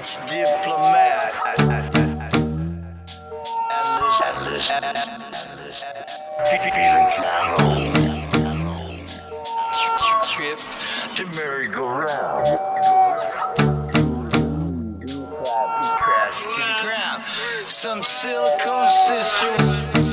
Diplomat. Feeling trip to merry-go-round. Crash to the ground. Some silicone sisters.